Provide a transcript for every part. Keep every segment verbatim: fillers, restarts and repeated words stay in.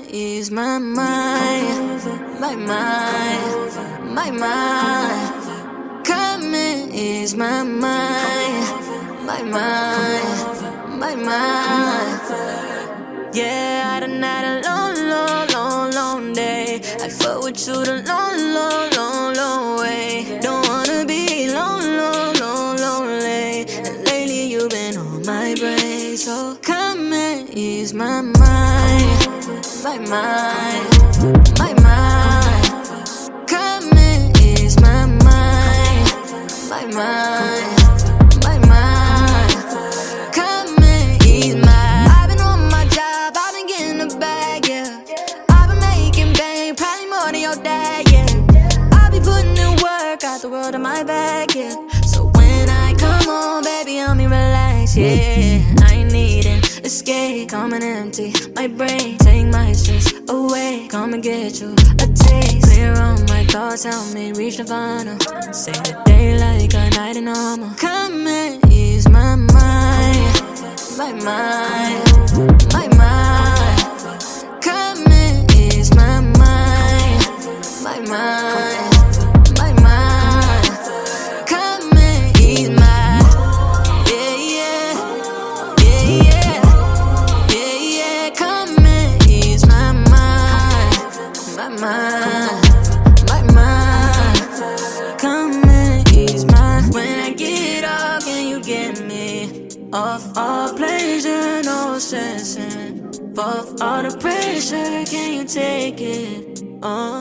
ease my mind, my mind, my mind. Come and ease my mind, my mind, my mind. Yeah, I done had a long, long, long, long day. I fuck with you the long, long, long, long way. Don't wanna be long, long, long, lonely. And lately you been on my brain. So come and ease my mind, my mind, my mind. Come and ease my mind, my mind, my mind. Come and ease my. I've been on my job, I've been getting the bag, yeah. I've been making bang, probably more than your dad, yeah. I'll be putting in work, got the world in my back, yeah. So when I come home, baby, help me relax, yeah. I ain't needing escape, come and empty my brain, take my stress away, come and get you a taste. Clear on my thoughts, help me reach nirvana. Say the day like a night in normal. Come and ease my mind, my mind, my mind. Come and ease my mind, my mind, my mind. Come and ease my. Yeah, yeah, yeah, yeah, yeah, yeah. Come and ease my mind, my mind, my mind. Come and ease my. When I get up, can you get me off all pleasure, no stressing? Off all the pressure, can you take it off?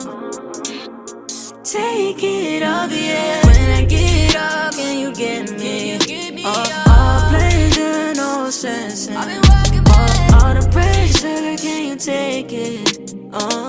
Take it off, yeah. When I get up, can you get me off all pleasure, no stressing? Off all the pressure, can you take it off?